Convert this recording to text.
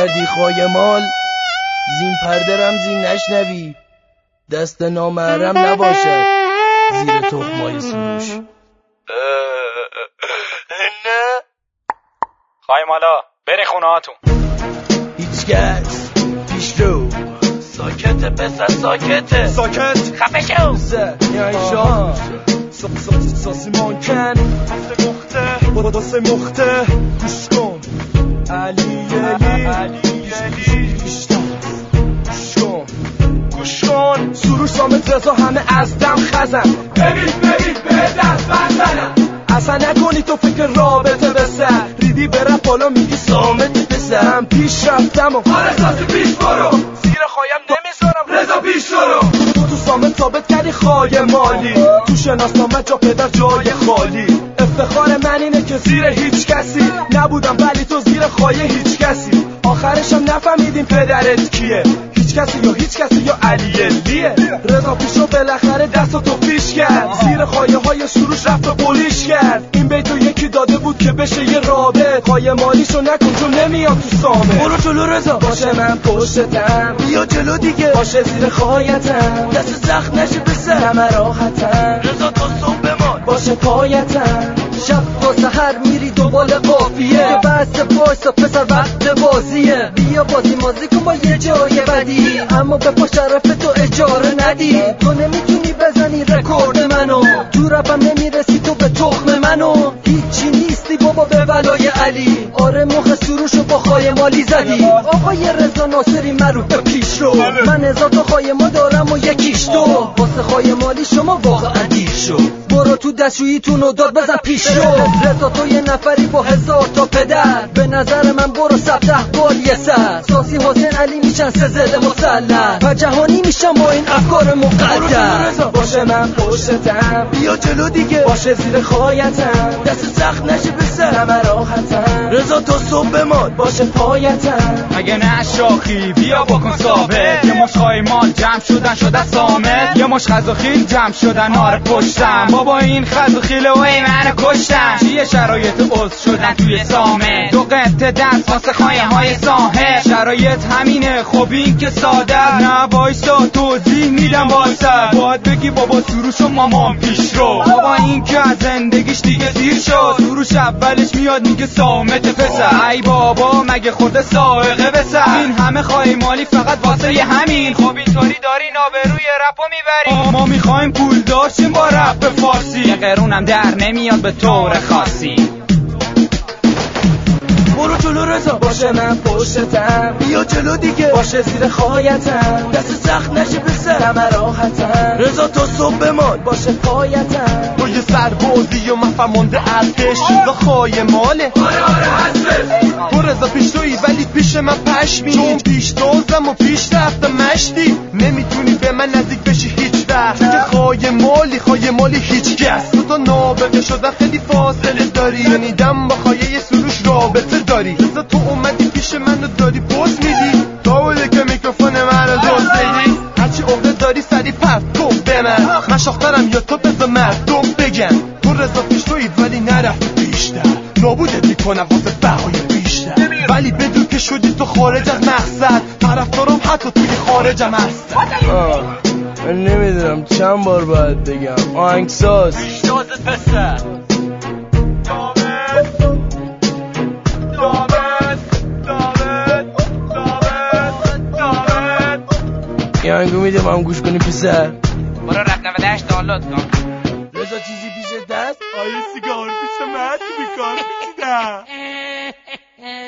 کردی خایمال، زین پرده رمزی نشنوی، دست نامحرم نباشد زیر تخمای سروش. نه خایمالا بری خونه هاتون. هیچ کس پیش رو ساکته پسر ساکته ساکت خفه شو یعنی شاه ساسی مانکن واسه مخته گوش کن علی گوش کن سروش سامت رضا همه از دم خزم. ببین به دست بندنم اصلا نکنی تو فکر رابطه بسر ریدی برم بالا میگی سامت بسرم پیش رفتم و آره ساسی پیش برو زیر خوایم نمیذارم رضا پیش برو. تو سامت ثابت کردی خواهی مالی تو شناسنامه جا پدر جای خالی. افتخار من اینه که زیر هیچ کسی نبودم ولی تو زیر خواهی هیچ کسی. آخرشم نفهمیدیم پدرت کیه هیچ کسی یا علیه رضا پیشو بالاخره دستو تو پیش کرد زیر خایه های سروش رفت و بولیش کرد. این بیتو یکی داده بود که بشه یه رابط خایه مالیشو نکن چون نمیاد تو سامه. برو جلو رضا باشه من پشتم بیا جلو دیگه باشه زیر خایتم دست زخم نشه بسر همه راحتم رضا تو صبح بمان باشه پایتم شب تا سحر میری دنبال قافیه که بس بایستا پسر وقت بازیه بیا بازی مازی کن با یه جای بدی اما به پا شرف تو اجاره ندی. تو نمیتونی بزنی رکورد منو تو رپم نمیرسی تو به تخم منو هیچی نیستی بابا به ولای علی. آره مخ سروشو با خواهی مالی زدی آقای رضا ناصری معروف به پیش رو من هزار تا خواهی ما دارم و یکیش تو واسه خواهی مالی شما واقعا دیر شو. برو تو دستشوییتون و داد بزن پیش رو رضا تو یه نفری با 1000 تا پدر به نظر من برو 17 بال یه سر ساسی حسین علی میشن سزل مسلح و جهانی میشن با این افکار مقدر. باشه من پشتم بیا جلو دیگه باشه زیر خایتم دست سخت نشه بسر همه راحتم رضا تو صبح بمان باشه پایتم اگه نه شاخی بیا بکن ثابت یه مش خایمال جمع شدن سامت یه مش خزوخیل جمع شدن آره پشتم بابا این خزوخیله و ای منو کشتن چیه شرایط عضو شدن توی سامت دو قطع دست واسه خایه های ساحل شرایط همینه خب این که ساده نه بایستا توضیح میدم واسه باید بگی بابا سروش و مامان پیش رو بابا این که از زندگیش دیگه دیر شد سروش اولش میاد میگه سامت پسر ای بابا مگه خورده سائقه بسر این همه خواهی مالی فقط واسه یه همین خب اینطوری داری نابروی رپو میبری ما میخوایم پول داشتیم با رپ فارسی یه قرونم در نمیاد به طور خاصی. برو جلو رضا باشه من پشتم بیا جلو دیگه باشه زیر خایتم دست سخت نشه بسر همه راحتم رضا تو صبح بمان باشه پایتم تو یه سربازی و من فرمانده ارتش رضا خواهی ماله آره هستش تو رضا پیش روی ولی پیش من پشمی چون پیش دوزم و پیش رفتم مشتی نمیتونی به من نزدیک بشی هیچ وقت چون که خواهی مالی هیچ کس تو نابغه شدن خیلی فاصله داری یعنی دم با خواهی سروش رابطه داری رضا تو اومدی پیش منو داری پوز میدی داوله که میکروفون منو دوزیدی هرچی عقده داری سری پرت کن به من شاخترم یا تو بذار مردم بگن تو رضا پیش توی ولی نرفتی بیشتر نابودت میکنم واسه بهای بیشتر ولی بدون که شدی تو خارج از مقصد طرفدارم حتی توی خارجم هست. من نمیدونم چند بار باید بگم آهنگساز پیشتازت پسر یه آهنگو میدم هم گوش کنی پسر برو رپ 98 دانلود کن. رضا چیزی پیش دست آیه سیگار پیش من تو بیکار میکیدم